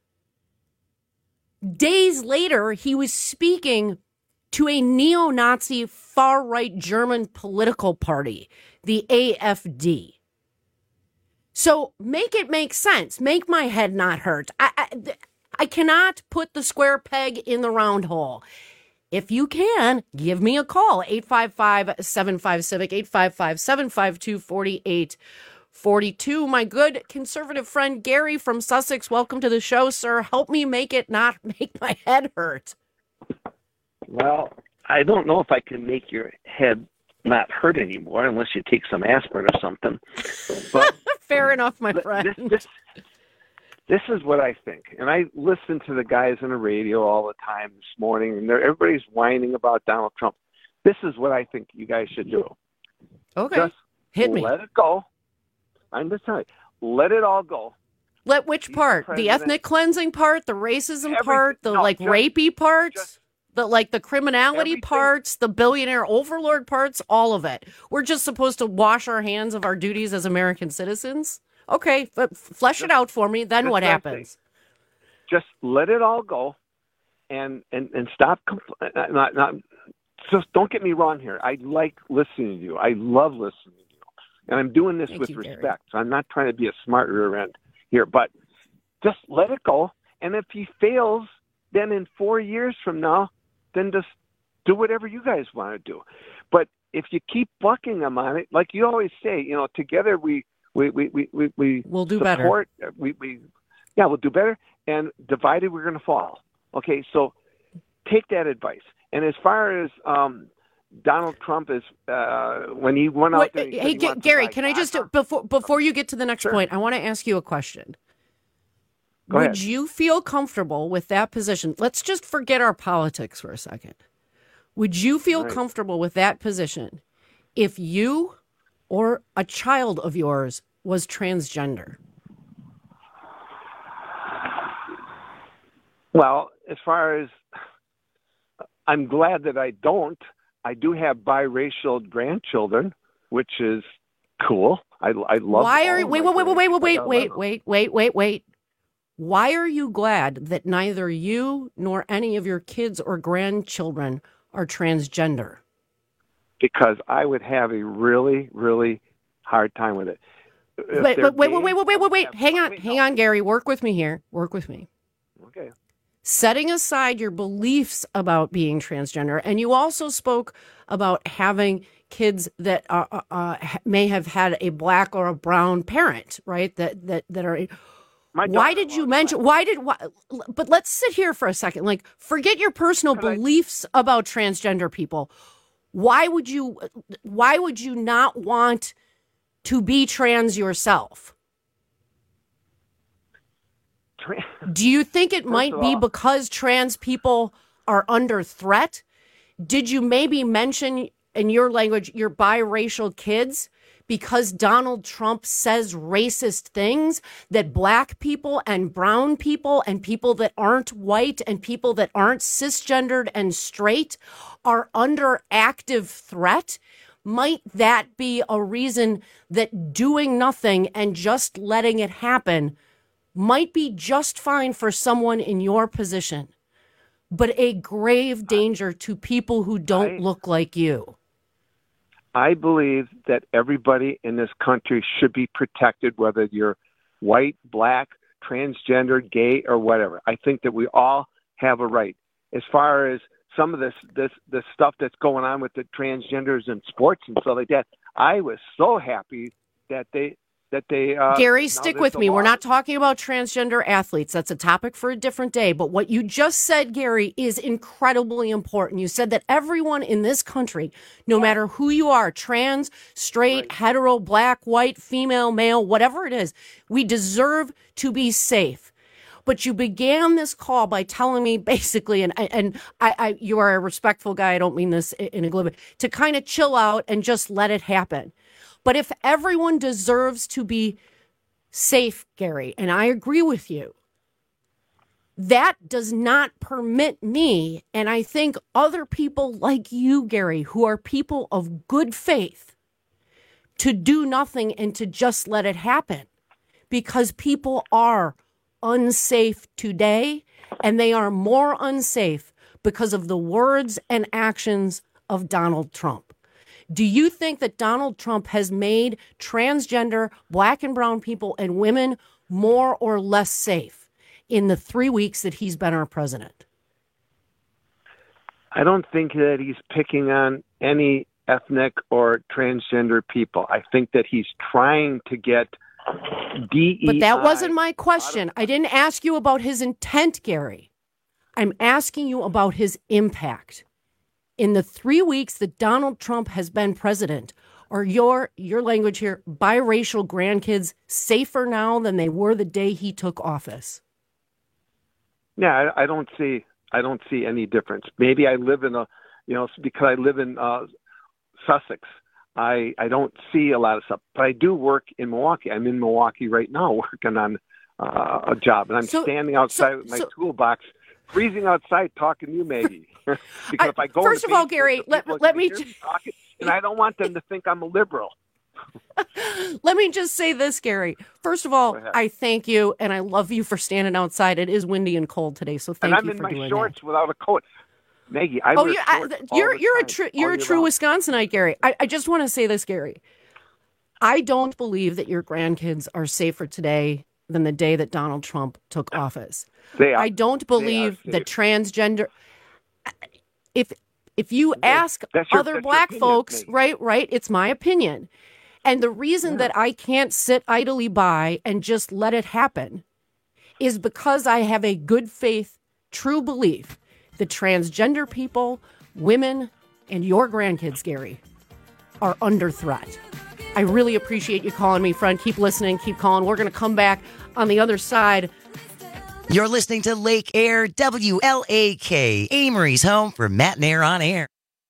Days later, he was speaking to a neo-Nazi far-right German political party, the AfD. So make it make sense. Make my head not hurt. I cannot put the square peg in the round hole. If you can, give me a call. 855-75-CIVIC, 855-752-4842. My good conservative friend Gary from Sussex, welcome to the show, sir. Help me make it not make my head hurt. Well, I don't know if I can make your head not hurt anymore unless you take some aspirin or something. But fair enough, my friend. This is what I think. And I listen to the guys on the radio all the time this morning, and everybody's whining about Donald Trump. This is what I think you guys should do. Okay. Just hit me. Let it go. I'm just telling you, let it all go. Let which part? The ethnic cleansing part, the racism part, the rapey parts? The criminality parts, the billionaire overlord parts, all of it. We're just supposed to wash our hands of our duties as American citizens? Okay, but flesh it out for me. Then what happens? Just let it all go and stop. Just don't get me wrong here. I like listening to you. I love listening to you. And I'm doing this with respect. So I'm not trying to be a smart rear end here, but just let it go. And if he fails, then in 4 years from now, then just do whatever you guys want to do. But if you keep bucking them on it, like you always say, together we'll do support, better. We'll do better. And divided, we're going to fall. Okay, so take that advice. And as far as Donald Trump is, when he went out there, hey, Gary, can I just before you get to the next point, I want to ask you a question. Would you feel comfortable with that position? Let's just forget our politics for a second. Would you feel comfortable with that position if you or a child of yours was transgender? Well, as far as I'm glad that I don't. I do have biracial grandchildren, which is cool. I love. Why are wait? Why are you glad that neither you nor any of your kids or grandchildren are transgender? Because I would have a really, really hard time with it. Wait. Hang on, Gary. Work with me here. Work with me. Okay. Setting aside your beliefs about being transgender, and you also spoke about having kids that may have had a black or a brown parent, right? That are. Why did you mention? But let's sit here for a second. Like, forget your personal beliefs about transgender people. Why would you not want to be trans yourself? Do you think it might be because trans people are under threat? Did you maybe mention in your language your biracial kids because Donald Trump says racist things that black people and brown people and people that aren't white and people that aren't cisgendered and straight are under active threat? Might that be a reason that doing nothing and just letting it happen might be just fine for someone in your position, but a grave danger to people who don't look like you? I believe that everybody in this country should be protected, whether you're white, black, transgender, gay, or whatever. I think that we all have a right. As far as some of this stuff that's going on with the transgenders in sports and stuff like that, I was so happy that they Gary, stick with me. We're not talking about transgender athletes. That's a topic for a different day. But what you just said, Gary, is incredibly important. You said that everyone in this country, no matter who you are, trans, straight, hetero, black, white, female, male, whatever it is, we deserve to be safe. But you began this call by telling me basically, and I you are a respectful guy. I don't mean this in a glib, to kind of chill out and just let it happen. But if everyone deserves to be safe, Gary, and I agree with you, that does not permit me, and I think other people like you, Gary, who are people of good faith, to do nothing and to just let it happen. Because people are unsafe today, and they are more unsafe because of the words and actions of Donald Trump. Do you think that Donald Trump has made transgender black and brown people and women more or less safe in the 3 weeks that he's been our president? I don't think that he's picking on any ethnic or transgender people. I think that he's trying to get DEI. But that wasn't my question. I didn't ask you about his intent, Gary. I'm asking you about his impact. In the 3 weeks that Donald Trump has been president, are your language here, biracial grandkids safer now than they were the day he took office? Yeah, I don't see any difference. Maybe I live in because I live in Sussex, I don't see a lot of stuff. But I do work in Milwaukee. I'm in Milwaukee right now working on a job, and I'm standing outside with my toolbox, freezing outside, talking to you, Maggie. Because if I go first of all, Gary, let me talking, and I don't want them to think I'm a liberal. Let me just say this, Gary. First of all, I thank you and I love you for standing outside. It is windy and cold today, so thank you for doing that. And I'm in my shorts without a coat. Maggie, you're a true Wisconsinite, Gary. I just want to say this, Gary. I don't believe that your grandkids are safer today than the day that Donald Trump took office. I don't believe that transgender. If you ask other black folks, right, it's my opinion. And the reason that I can't sit idly by and just let it happen is because I have a good faith, true belief that transgender people, women, and your grandkids, Gary, are under threat. I really appreciate you calling me, friend. Keep listening, keep calling. We're going to come back on the other side. You're listening to Lake Air WLAK, Amory's home for Matt and Air on Air.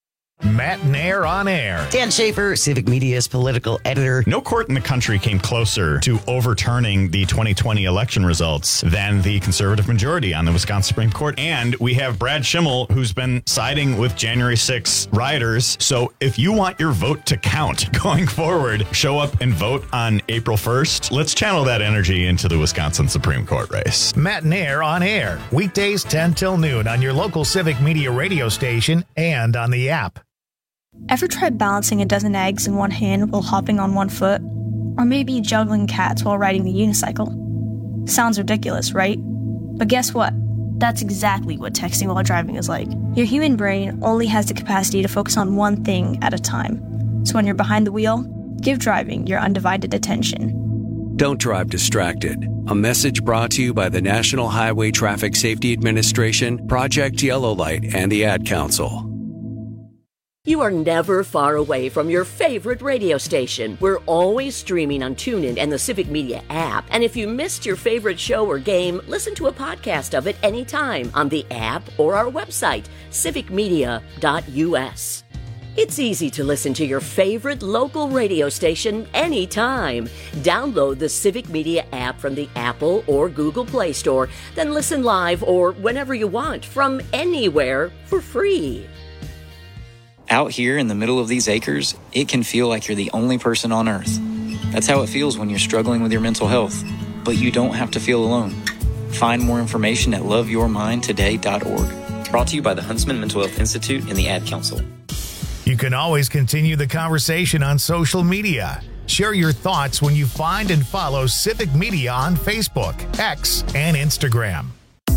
Matt Nair on air. Dan Schaefer, Civic Media's political editor. No court in the country came closer to overturning the 2020 election results than the conservative majority on the Wisconsin Supreme Court. And we have Brad Schimmel, who's been siding with January 6 rioters. So if you want your vote to count going forward, show up and vote on April 1st. Let's channel that energy into the Wisconsin Supreme Court race. Matt Nair on air. Weekdays 10 till noon on your local Civic Media radio station and on the app. Ever tried balancing a dozen eggs in one hand while hopping on one foot? Or maybe juggling cats while riding the unicycle? Sounds ridiculous, right? But guess what? That's exactly what texting while driving is like. Your human brain only has the capacity to focus on one thing at a time. So when you're behind the wheel, give driving your undivided attention. Don't drive distracted. A message brought to you by the National Highway Traffic Safety Administration, Project Yellow Light, and the Ad Council. You are never far away from your favorite radio station. We're always streaming on TuneIn and the Civic Media app. And if you missed your favorite show or game, listen to a podcast of it anytime on the app or our website, civicmedia.us. It's easy to listen to your favorite local radio station anytime. Download the Civic Media app from the Apple or Google Play Store, then listen live or whenever you want from anywhere for free. Out here in the middle of these acres, it can feel like you're the only person on Earth. That's how it feels when you're struggling with your mental health. But you don't have to feel alone. Find more information at loveyourmindtoday.org. Brought to you by the Huntsman Mental Health Institute and the Ad Council. You can always continue the conversation on social media. Share your thoughts when you find and follow Civic Media on Facebook, X, and Instagram.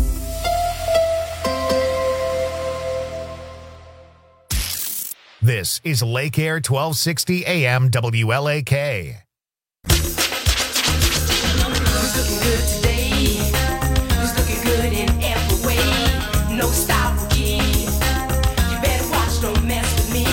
This is Lake Air 1260 AM WLAK. Who's looking good today? Who's looking good in every way? No style rookie. You better watch, don't mess with me.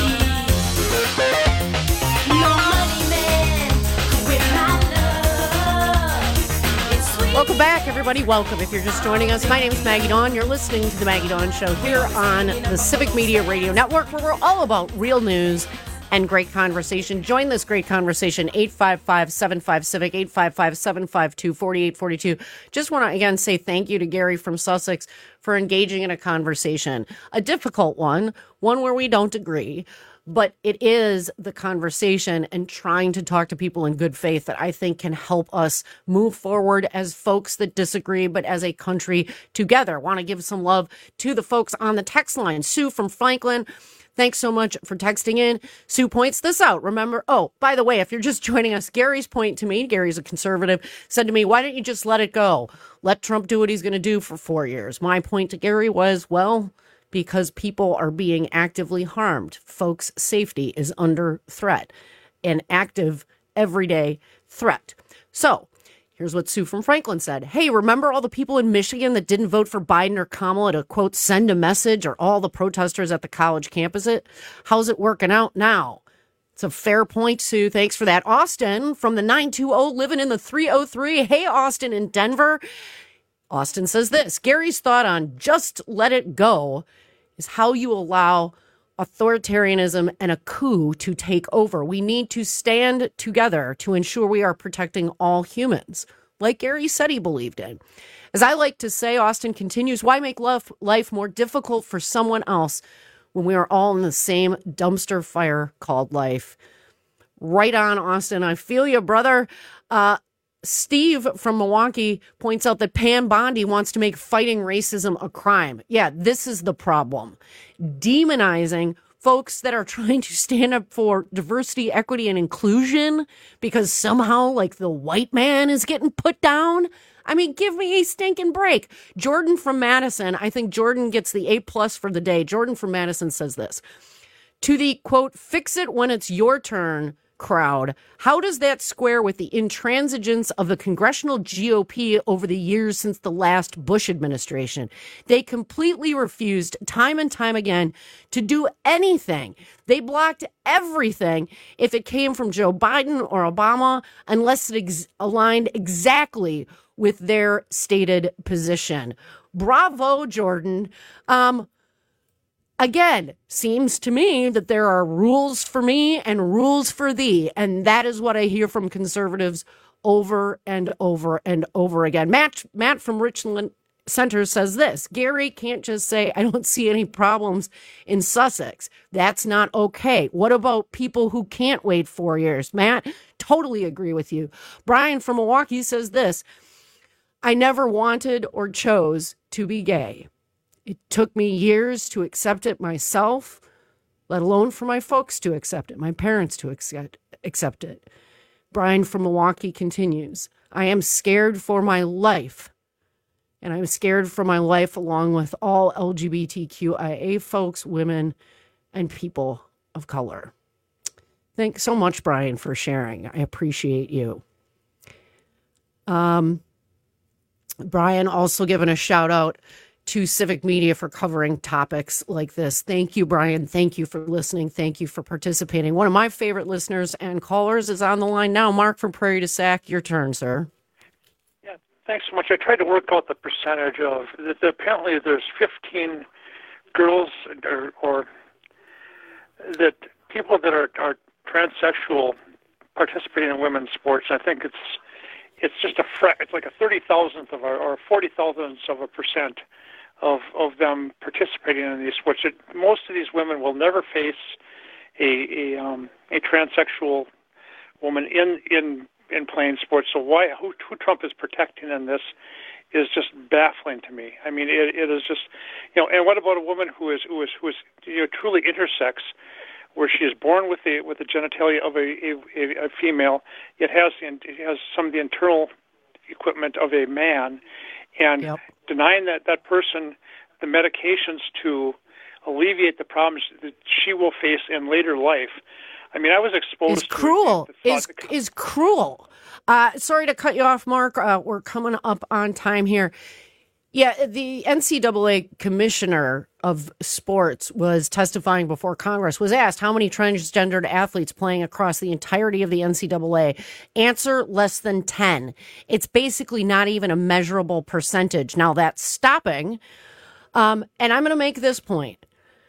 No money man with my love. It's sweet. Welcome back, everybody. Welcome. If you're just joining us, my name is Maggie Dawn. You're listening to the Maggie Dawn Show here on the Civic Media Radio Network, where we're all about real news and great conversation. Join this great conversation, 855-75-CIVIC, 855-752-4842. Just want to, again, say thank you to Gary from Sussex for engaging in a conversation. A difficult one where we don't agree, but it is the conversation and trying to talk to people in good faith that I think can help us move forward as folks that disagree, but as a country together. Want to give some love to the folks on the text line. Sue from Franklin, thanks so much for texting in. Sue points this out. Remember, oh, by the way, if you're just joining us, Gary's point to me, Gary's a conservative, said to me, why don't you just let it go? Let Trump do what he's going to do for 4 years. My point to Gary was, well, because people are being actively harmed. Folks' safety is under threat, an active, everyday threat. So here's what Sue from Franklin said. Hey, remember all the people in Michigan that didn't vote for Biden or Kamala to, quote, send a message, or all the protesters at the college campus? How's it working out now? It's a fair point, Sue. Thanks for that. Austin from the 920 living in the 303. Hey, Austin in Denver. Austin says this. Gary's thought on just let it go is how you allow authoritarianism and a coup to take over. We need to stand together to ensure we are protecting all humans, like Gary said he believed in. As I like to say, Austin continues, why make life more difficult for someone else when we are all in the same dumpster fire called life? Right on, Austin. I feel you, brother. Steve from Milwaukee points out that Pam Bondi wants to make fighting racism a crime. Yeah, this is the problem. Demonizing folks that are trying to stand up for diversity, equity, and inclusion because somehow, like, the white man is getting put down. I mean, give me a stinking break. Jordan from Madison, I think Jordan gets the A+ for the day. Jordan from Madison says this. To the, quote, fix it when it's your turn crowd, how does that square with the intransigence of the congressional GOP over the years since the last Bush administration? They completely refused time and time again to do anything. They blocked everything if it came from Joe Biden or Obama, unless it aligned exactly with their stated position. Bravo, Jordan. Again, seems to me that there are rules for me and rules for thee. And that is what I hear from conservatives over and over and over again. Matt from Richland Center says this: Gary can't just say, I don't see any problems in Sussex. That's not okay. What about people who can't wait 4 years? Matt, totally agree with you. Brian from Milwaukee says this: I never wanted or chose to be gay. It took me years to accept it myself, let alone for my folks to accept it, my parents to accept it. Brian from Milwaukee continues: I am scared for my life. And I'm scared for my life along with all LGBTQIA folks, women, and people of color. Thanks so much, Brian, for sharing. I appreciate you. Brian also giving a shout out to Civic Media for covering topics like this. Thank you, Brian. Thank you for listening. Thank you for participating. One of my favorite listeners and callers is on the line now. Mark from Prairie du Sac, your turn, sir. Thanks so much. I tried to work out the percentage of that. Apparently, there's 15 girls or that people that are transsexual participating in women's sports. I think it's just it's like a 30,000th of or 40,000ths of a percent of them participating in these sports. Most of these women will never face a transsexual woman in playing sports. So who Trump is protecting in this is just baffling to me. I mean, it is just, and what about a woman who is truly intersex, where she is born with the genitalia of a female, it has some of the internal equipment of a man, and denying that person the medications to alleviate the problems that she will face in later life. I mean, I was exposed to cruel. Is cruel. Sorry to cut you off, Mark. We're coming up on time here. Yeah, the NCAA commissioner of sports was testifying before Congress, was asked how many transgendered athletes playing across the entirety of the NCAA. Answer, less than 10. It's basically not even a measurable percentage. Now that's stopping. And I'm going to make this point.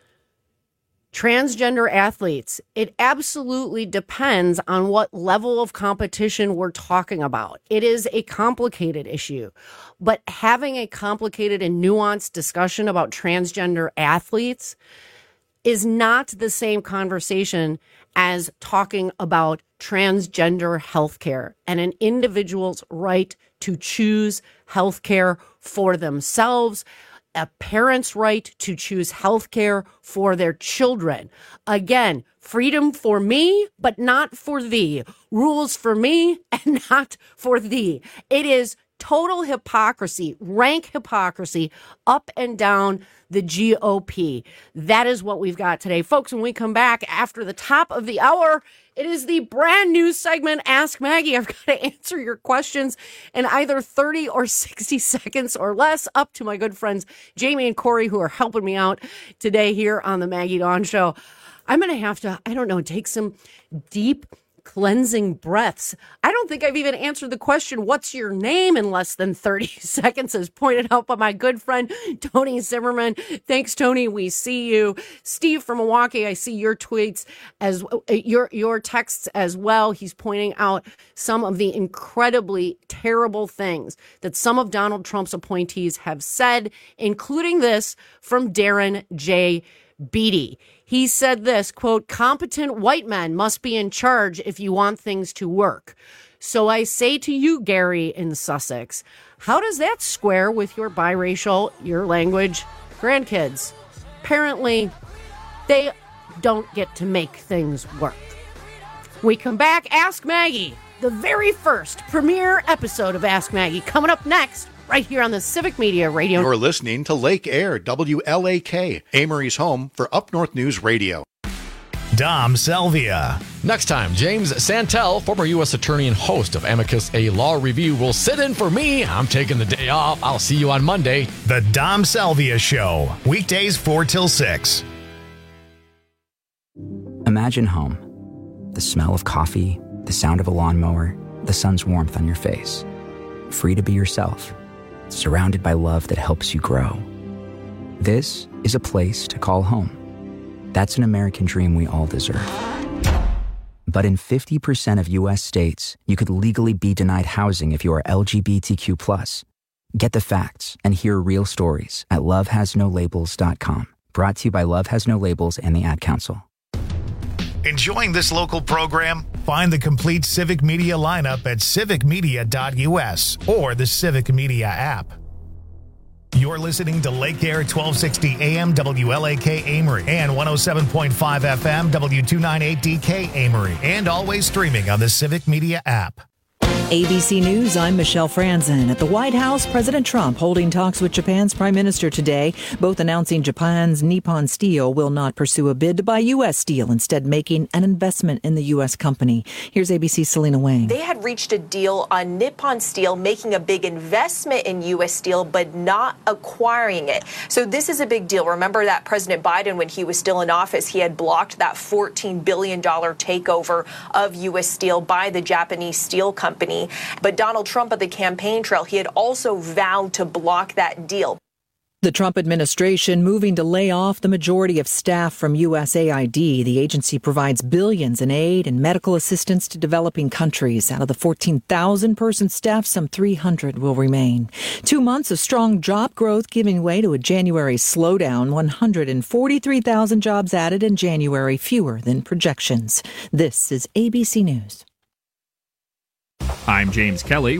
Transgender athletes, it absolutely depends on what level of competition we're talking about. It is a complicated issue, but having a complicated and nuanced discussion about transgender athletes is not the same conversation as talking about transgender healthcare and an individual's right to choose healthcare for themselves, a parent's right to choose healthcare for their children. Again, freedom for me, but not for thee. Rules for me and not for thee. It is total hypocrisy, rank hypocrisy, up and down the GOP. That is what we've got today. Folks, when we come back after the top of the hour, it is the brand new segment, Ask Maggie. I've got to answer your questions in either 30 or 60 seconds or less, up to my good friends Jamie and Corey, who are helping me out today here on the Maggie Dawn Show. I'm going to have to, take some deep cleansing breaths. I don't think I've even answered the question, what's your name, in less than 30 seconds, as pointed out by my good friend, Tony Zimmerman. Thanks, Tony. We see you. Steve from Milwaukee, I see your tweets as your texts as well. He's pointing out some of the incredibly terrible things that some of Donald Trump's appointees have said, including this from Darren J. Beatty. He said this, quote, competent white men must be in charge if you want things to work. So I say to you, Gary in Sussex, how does that square with your biracial, your language grandkids? Apparently, they don't get to make things work. We come back, Ask Maggie, the very first premiere episode of Ask Maggie, coming up next, right here on the Civic Media Radio. You're listening to Lake Air, WLAK, Amory's home for Up North News Radio. Dom Salvia. Next time, James Santel, former U.S. attorney and host of Amicus, a law review, will sit in for me. I'm taking the day off. I'll see you on Monday. The Dom Salvia Show, weekdays 4 till 6. Imagine home. The smell of coffee, the sound of a lawnmower, the sun's warmth on your face. Free to be yourself. Surrounded by love that helps you grow. This is a place to call home. That's an American dream we all deserve. But in 50% of U.S. states, you could legally be denied housing if you are LGBTQ+. Get the facts and hear real stories at lovehasnolabels.com. Brought to you by Love Has No Labels and the Ad Council. Enjoying this local program? Find the complete Civic Media lineup at civicmedia.us or the Civic Media app. You're listening to Lake Air 1260 AM WLAK Amory and 107.5 FM W298DK Amory, and always streaming on the Civic Media app. ABC News, I'm Michelle Franzen. At the White House, President Trump holding talks with Japan's Prime Minister today, both announcing Japan's Nippon Steel will not pursue a bid to buy U.S. steel, instead making an investment in the U.S. company. Here's ABC's Selena Wang. They had reached a deal on Nippon Steel making a big investment in U.S. steel, but not acquiring it. So this is a big deal. Remember that President Biden, when he was still in office, he had blocked that $14 billion takeover of U.S. steel by the Japanese steel company. But Donald Trump at the campaign trail, he had also vowed to block that deal. The Trump administration moving to lay off the majority of staff from USAID. The agency provides billions in aid and medical assistance to developing countries. Out of the 14,000-person staff, some 300 will remain. 2 months of strong job growth giving way to a January slowdown. 143,000 jobs added in January, fewer than projections. This is ABC News. I'm James Kelly.